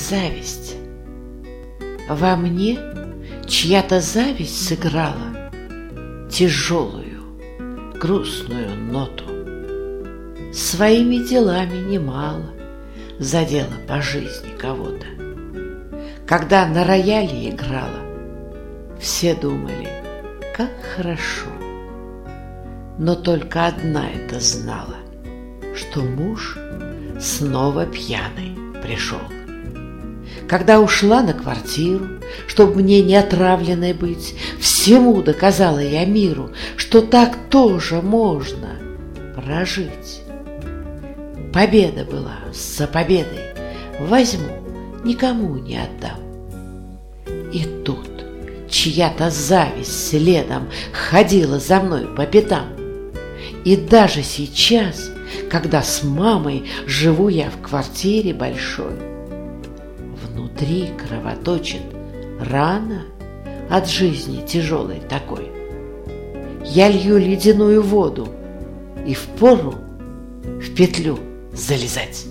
зависть. Во мне чья-то зависть сыграла тяжелую, грустную ноту. Своими делами немало задела по жизни кого-то. Когда на рояле играла, все думали, как хорошо. Но только одна это знала, что муж снова пьяный пришел. Когда ушла на квартиру, чтоб мне не отравленной быть, всему доказала я миру, что так тоже можно прожить. Победа была за победой, возьму, никому не отдам. И тут чья-то зависть следом ходила за мной по пятам. И даже сейчас, когда с мамой живу я в квартире большой, внутри кровоточит рана от жизни тяжелой такой. Я лью ледяную воду и впору в петлю залезать.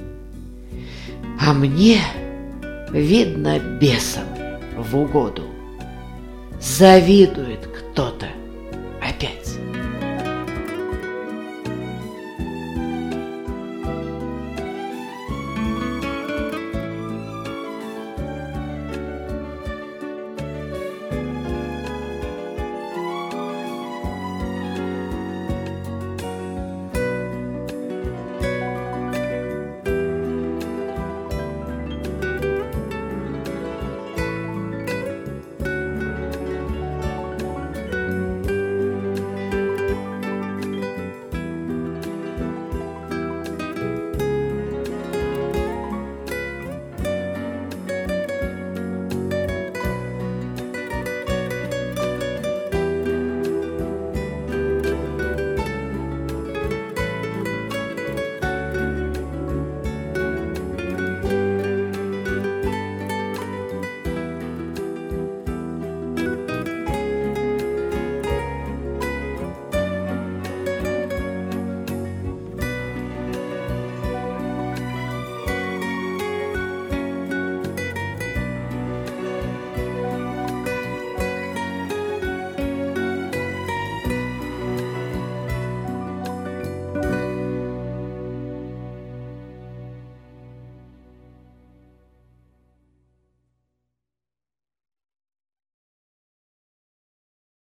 А мне, видно, бесом в угоду завидует кто-то опять.